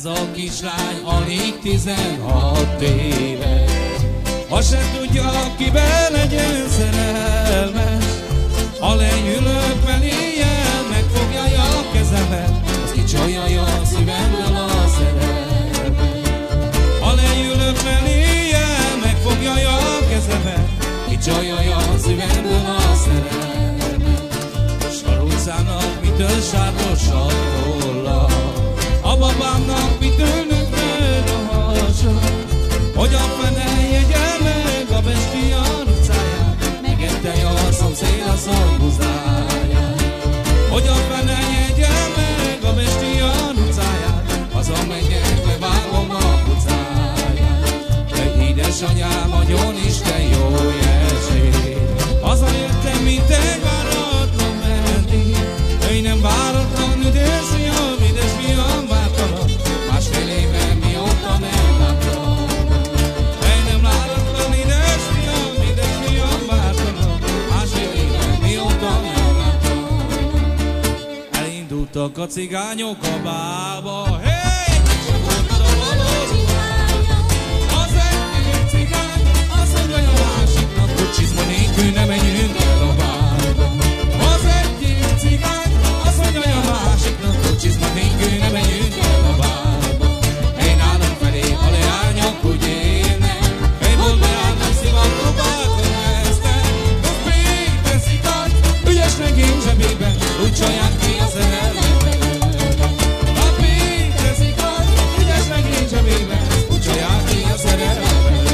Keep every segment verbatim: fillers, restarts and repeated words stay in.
Ez a kislány alig tizenhat éves. Azt se tudja, kiben legyen szerelmes. Ha lenyűlök feléjel, megfogja a kezemet, az kicsolja a szívemből a szerelmet. Ha lenyűlök feléjel, megfogja a kezemet, kicsolja a szívemből a szerelmet. Sarulszának mitől sárdosabb tolla, a babámnak mitől nőtt a hasa, hogy a fene jegye meg a Bestián utcáját, megette a szomszéd a szorbuzáját. Hogy a fene jegye meg a Bestián utcáját, hazamegyek, levágom a pucáját. De édesanyám, adjon Isten jó esélyt, hazajöttem, mint egy váratlan vendég. Ő nem váratlan, üdös fiam, édes fiam, vártalak, másfél éve mióta nem láttam. Ő nem váratlan, édes fiam, édes fiam, vártalak, másfél éve mióta nem láttam. Elindultak a cigányok a bába, hey! Csak a való az egyik cigány, azt mondja a másiknak, hogy csizma nélkül ne menjünk el a bárba. Az egyik cigány azt mondja a másiknak, hogy csizma nélkül ne menjünk el a bárba. Én állom felé, a leányok úgy élnek, egy boltba járnak, szivatóbákon vesznek. Ott még teszik át, ügyes legény zsebében, úgy csalják ki a szerelmet. A még teszik át, ügyes legény zsebében, úgy csalják ki a szerelmet.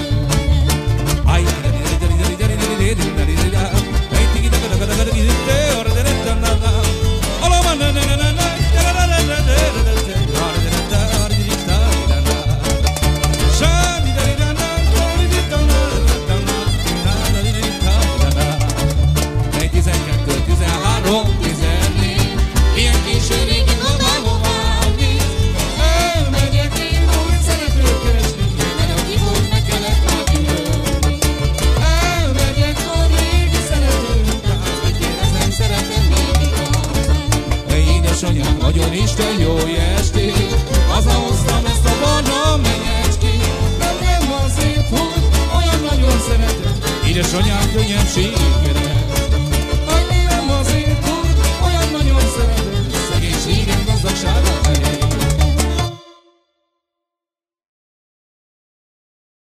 Édesanyám, nagyon Isten jó estét, hazahoztam ezt a barna menyecskét. Nem nem van szép, hogy olyan nagyon szeretem, édesanyám könnyen sír.